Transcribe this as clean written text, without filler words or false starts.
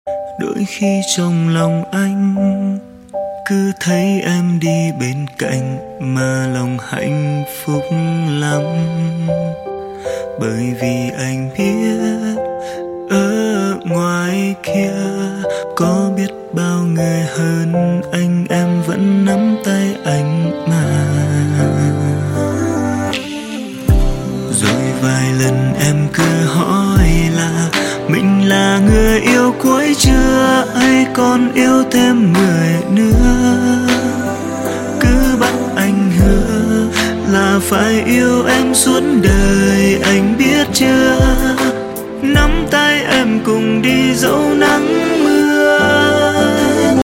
Đôi khi trong lòng anh cứ thấy em đi bên cạnh mà lòng hạnh phúc lắm, bởi vì anh biết ở ngoài kia có biết bao người hơn anh, em vẫn nắm tay anh mà. Rồi vài lần em cứ hỏi là mình là người yêu cuối chưa, hay còn yêu thêm người nữa. Cứ bắt anh hứa là phải yêu em suốt đời, anh biết chưa? Nắm tay em cùng đi dẫu nắng